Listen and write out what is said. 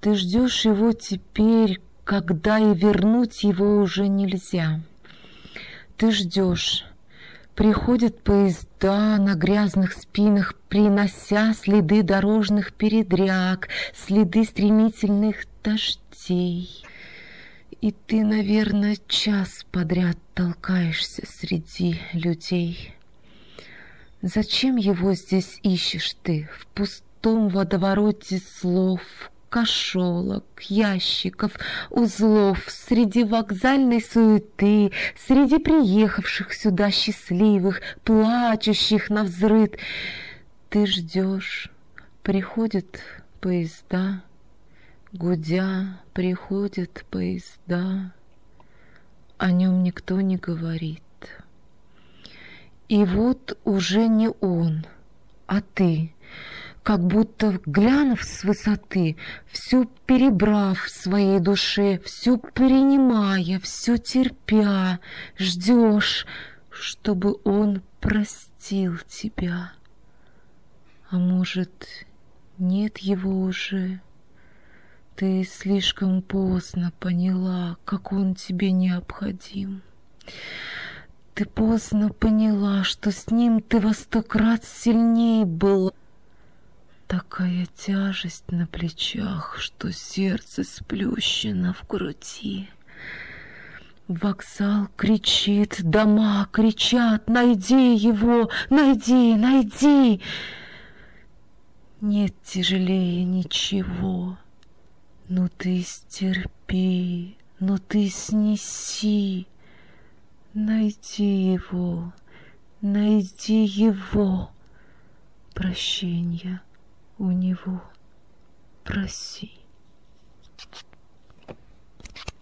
Ты ждешь его теперь, когда и вернуть его уже нельзя. Ты ждешь. Приходят поезда на грязных спинах, принося следы дорожных передряг, следы стремительных дождей. И ты, наверное, час подряд толкаешься среди людей. Зачем его здесь ищешь ты, в пустом водовороте слов, кошелок, ящиков, узлов, среди вокзальной суеты, среди приехавших сюда счастливых, плачущих навзрыд? Ты ждешь, приходят поезда, гудя, приходят поезда, о нем никто не говорит. И вот уже не он, а ты, как будто, глянув с высоты, все перебрав в своей душе, все принимая, все терпя, ждешь, чтобы он простил тебя. А может, нет его уже? Ты слишком поздно поняла, как он тебе необходим. Ты поздно поняла, что с ним ты во 100 крат сильней была. Такая тяжесть на плечах, что сердце сплющено в груди. Вокзал кричит, дома кричат: найди его, найди, найди. Нет тяжелее ничего. Ну ты стерпи, ну ты снеси. Найди его, найди его. Прощенья у него проси.